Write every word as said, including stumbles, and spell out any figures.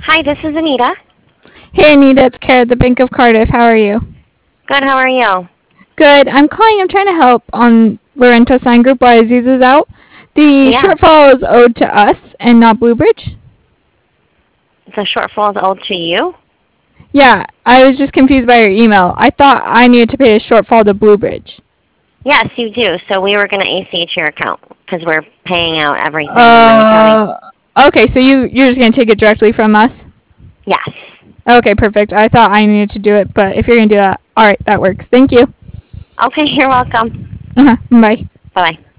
Hi, this is Anita. Hey Anita, it's Kara at the Bank of Cardiff. How are you? Good, how are you? Good. I'm calling. I'm trying to help on Laurento Sign Group while Aziz is out. The Yeah, shortfall is owed to us and not Bluebridge. the shortfall is owed to you? Yeah, I was just confused by your email. I thought I needed to pay a shortfall to Bluebridge. Yes, you do. So we were going to A C H your account because we're paying out everything in Money County. Uh, okay, so you, you're just going to take it directly from us? Yes. Okay, perfect. I thought I needed to do it, but if you're going to do that, alright, that works. Thank you. Okay, you're welcome. Uh-huh, bye. Bye-bye.